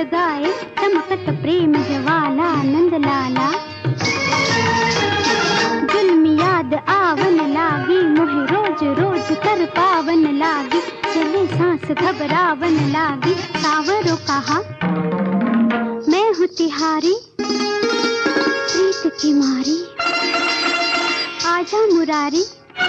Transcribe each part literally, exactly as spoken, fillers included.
जगाए चमकत प्रेम ज्वाला नंद लाला। जुल्म याद आवन लागी मोहे रोज रोज कर पावन लागी, चले सांस घबरावन लागी। सावरो कहा मैं हूँ तिहारी प्रीत की मारी, आजा मुरारी।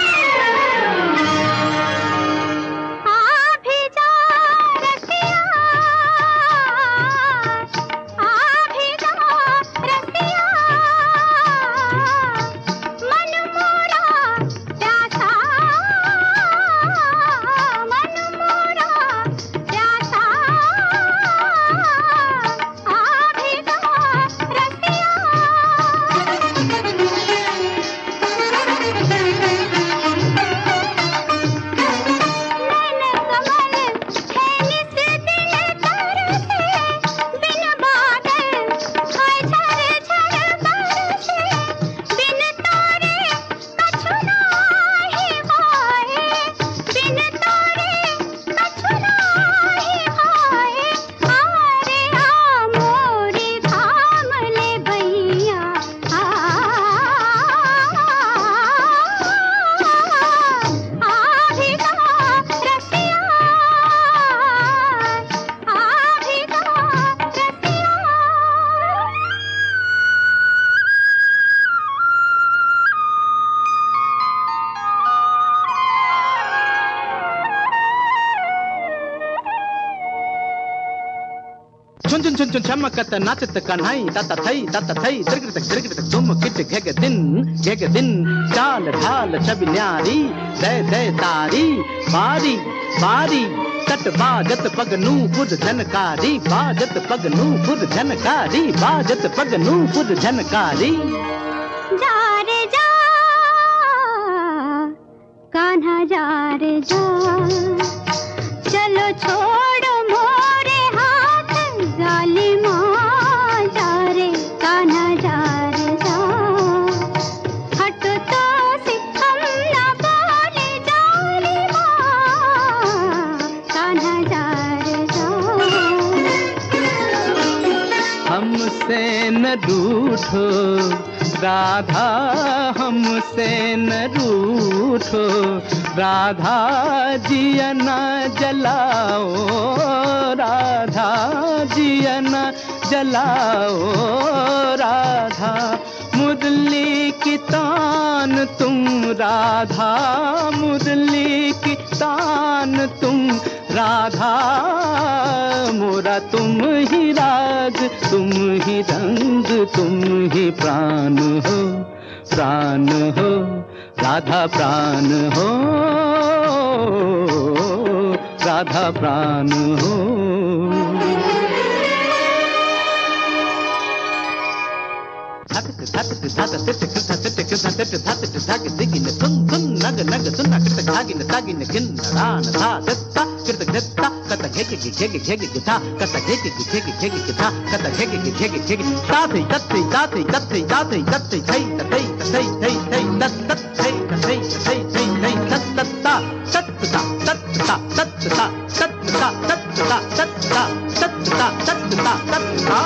चुन चुन चुन चुन चमकत नाचत कन्हई तत थई तत थई तिरगिरतक तिरगिरतक तुम किट घेग दिन घेग दिन। चाल ढाल छवि न्यारी दय दय तारी बारी बारी। तट बाजत पगनू पुर झनकारी, बाजत पगनू पुर झनकारी, बाजत पगनू पुर झनकारी। जा रे जा कान्हा जा रे जा, चलो छोड़ो मोरे हाथ जालिमा। जा रे कान्हा जा रे जा, हट तो से हम ना बोले जालिमा। कान्हा जा रे जा, हमसे न रूठो राधा, हमसे न रूठो राधा, जिया न जलाओ राधा, जिया न जलाओ राधा। मुरली की तान तुम राधा, मुरली की तान तुम राधा। मोरा तुम ही राग तुम ही रंग तुम ही प्राण हो, प्राण हो राधा प्राण हो, राधा प्राण हो। नग नग सुना कृत खागिन तागिन गिन रान था दत्ता कृत दत्ता कत घेगे घेगे घेगे गिथा कत घेगे घेगे घेगे गिथा कत घेगे घेगे घेगे ताते तत्ते ताते तत्ते ताते तत्ते थई तत्ते तत्ते थई थई तत तत थई तत्ते थई थई थई तत तत्ता तत्ता तत्ता तत्ता तत्ता तत्ता तत्ता तत्ता तत्ता तत्ता।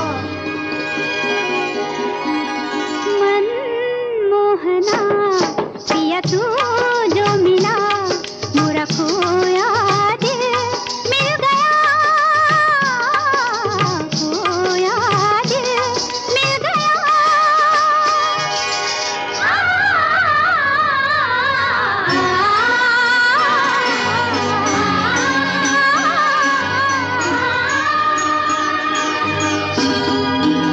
मोहना पिया तू जो मिला, मोरा खोया दिल मिल गया, खोया दिल मिल गया।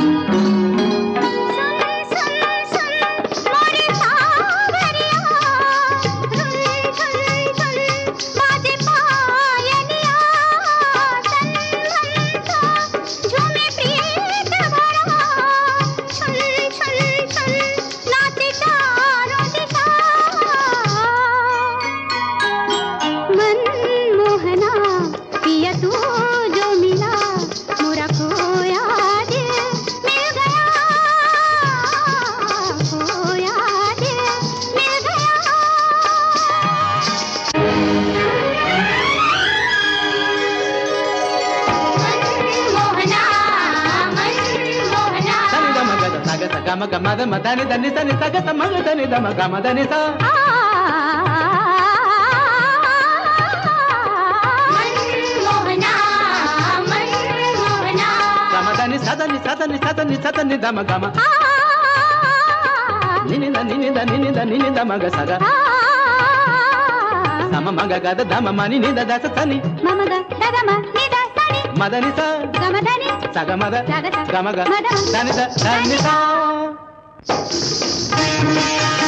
सुन सुन सुन मोरे सावरिया, గమ గమ దమ దని దని సని సగ సమగ దని దమ గమ దని స గమ దని సదని సదని సదని సదని దమ గమ నినిద నినిద నినిద నినిద మగ సగ సమ మగ గద దమ మని నిద దస సని మమద దగమ నిద సని మదని స గమదని సగ మద సగ స గమ గ మద దని ద దని స